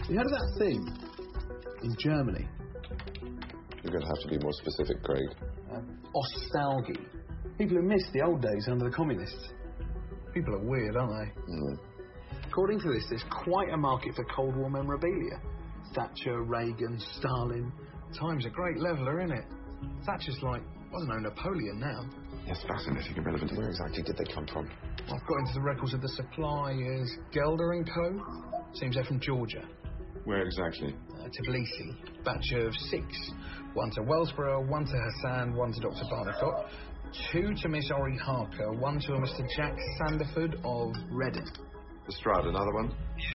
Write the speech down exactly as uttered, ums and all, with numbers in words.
You heard of that thing in Germany? You're going to have to be more specific, Craig. Uh, Ostalgie. People who missed the old days under the communists. People are weird, aren't they? Mm. According to this, there's quite a market for Cold War memorabilia. Thatcher, Reagan, Stalin. Time's a great leveler, isn't it? Thatcher's like, I don't know, Napoleon now. Yes, fascinating and relevant. Where exactly did they come from? I've got into the records of the suppliers. Gelder and Co. Seems they're from Georgia. Where exactly? Uh, Tbilisi. Batch of six. One to Wellsborough, one to Hassan, one to Doctor Barnicott, two to Miss Ori Harker, one to a Mister Jack Sanderford of Reading. Lestrade, another one?